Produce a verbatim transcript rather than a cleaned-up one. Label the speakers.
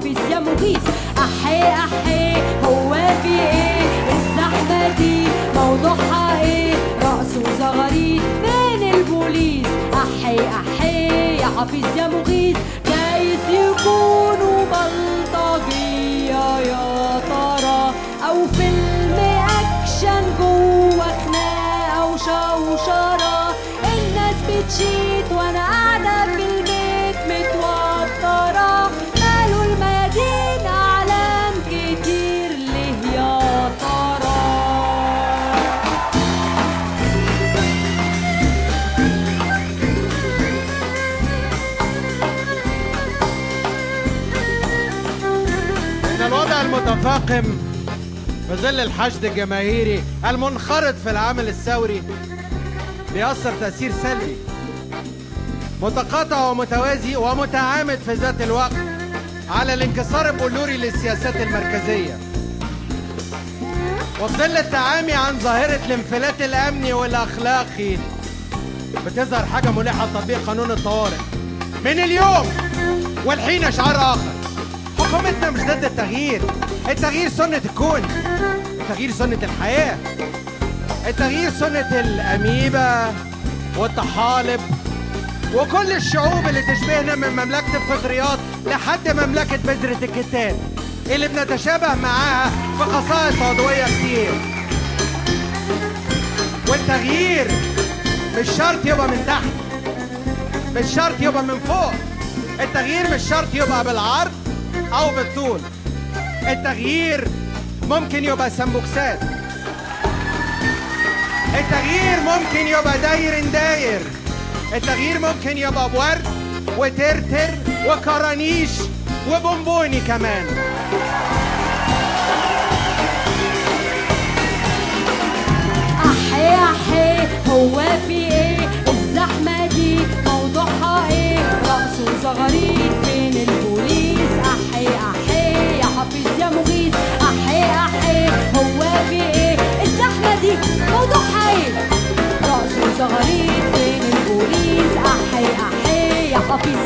Speaker 1: حافظ يا مغيث. أحي أحي هو في إيه؟ الزحمة دي موضوعها إيه؟ رقص وزغاريد فين البوليس؟ أحي أحي يا حافظ يا مغيث. جايز يكونوا بلطجية يا ترى، أو فيلم أكشن جوه خناقة وشوشرة. الناس بتشيت وأنا قاعدة في البيت متوترة. مالوا الميادين أعلام كتير ليه يا ترى؟
Speaker 2: إن الوضع المتفاقم بظل الحشد الجماهيري المنخرط في العمل الثوري بيأثر تأثير سلبي متقاطع ومتوازي ومتعامد في ذات الوقت على الانكسار البلوري للسياسات المركزية. وفي ظل التعامي عن ظاهرة الانفلات الأمني والأخلاقي بتظهر حاجة ملحة لتطبيق قانون الطوارئ من اليوم والحين أشعار آخر. حكومتنا مش ضد التغيير، التغيير سنة الكون، التغيير سنة الحياة، التغيير سنة الأميبا والطحالب وكل الشعوب اللي تشبهنا من مملكة الفطريات لحد مملكة بذرة الكتان اللي بنتشابه معاها في خصائص عضوية كتير. والتغيير مش شرط يبقى من تحت، مش شرط يبقى من فوق، التغيير مش شرط يبقى بالعرض أو بالطول، التغيير ممكن يبقى سمبوكسات، التغيير ممكن يبقى داير داير، التغيير ممكن يبقى بورد وترتر وكرانيش وبونبوني كمان.
Speaker 1: أحي أحي هو في إيه؟ الزحمة دي موضوعها إيه؟ رقص وزغاريد فين البوليس؟ أحي أحي يا حافظ يا مغيث. أحي أحي هو في إيه؟ الزحمة دي موضوعها إيه؟ رقص وزغاريد فين البوليس؟ أحي أحي يا حافظ